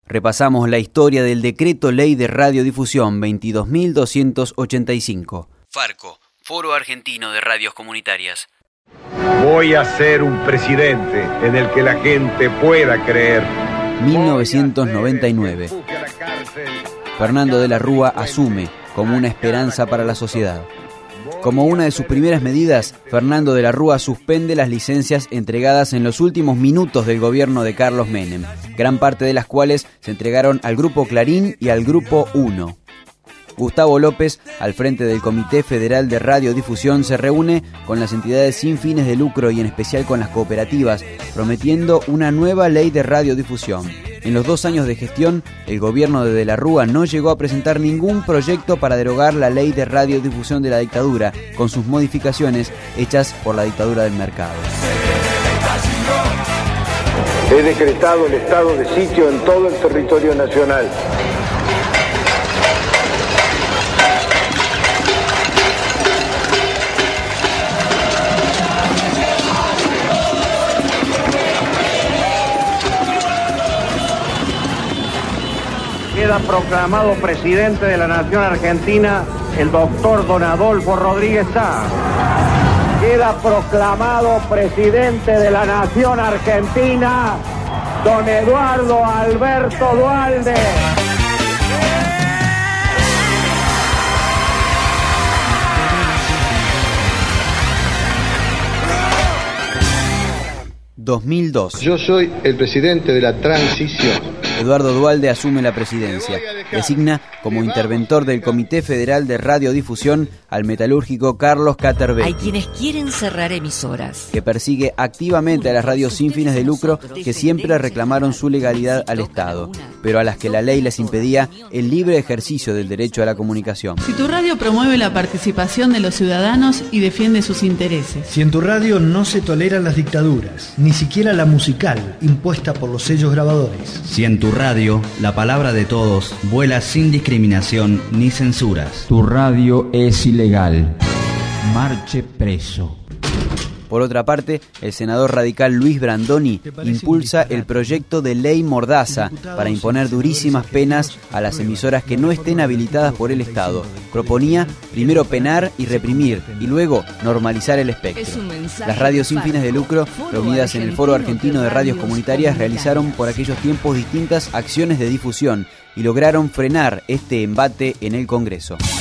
Repasamos la historia del Decreto Ley de Radiodifusión 22.285. Farco, Foro Argentino de Radios Comunitarias. Voy a ser un presidente en el que la gente pueda creer. 1999. Fernando de la Rúa asume como una esperanza para la sociedad. Como una de sus primeras medidas, Fernando de la Rúa suspende las licencias entregadas en los últimos minutos del gobierno de Carlos Menem, gran parte de las cuales se entregaron al Grupo Clarín y al Grupo 1. Gustavo López, al frente del Comité Federal de Radiodifusión, se reúne con las entidades sin fines de lucro y en especial con las cooperativas, prometiendo una nueva ley de radiodifusión. En los 2 años de gestión, el gobierno de la Rúa no llegó a presentar ningún proyecto para derogar la ley de radiodifusión de la dictadura, con sus modificaciones hechas por la dictadura del mercado. He decretado el estado de sitio en todo el territorio nacional. Queda proclamado presidente de la Nación Argentina el doctor Don Adolfo Rodríguez Sá. Queda proclamado presidente de la Nación Argentina Don Eduardo Alberto Duhalde. ...2002. Yo soy el presidente de la transición. Eduardo Duhalde asume la presidencia. Designa como interventor del Comité Federal de Radiodifusión al metalúrgico Carlos Caterbetti. Hay quienes quieren cerrar emisoras, que persigue activamente a las radios sin fines de lucro que siempre reclamaron su legalidad al Estado, pero a las que la ley les impedía el libre ejercicio del derecho a la comunicación. Si tu radio promueve la participación de los ciudadanos y defiende sus intereses. Si en tu radio no se toleran las dictaduras, ni siquiera la musical impuesta por los sellos grabadores. Si en tu radio la palabra de todos vuela sin discriminación ni censuras. Tu radio es ilegal. Marche preso. Por otra parte, el senador radical Luis Brandoni impulsa el proyecto de ley Mordaza para imponer durísimas penas a las emisoras que no estén habilitadas por el Estado. Proponía primero penar y reprimir y luego normalizar el espectro. Las radios sin fines de lucro, reunidas en el Foro Argentino de Radios Comunitarias, realizaron por aquellos tiempos distintas acciones de difusión y lograron frenar este embate en el Congreso.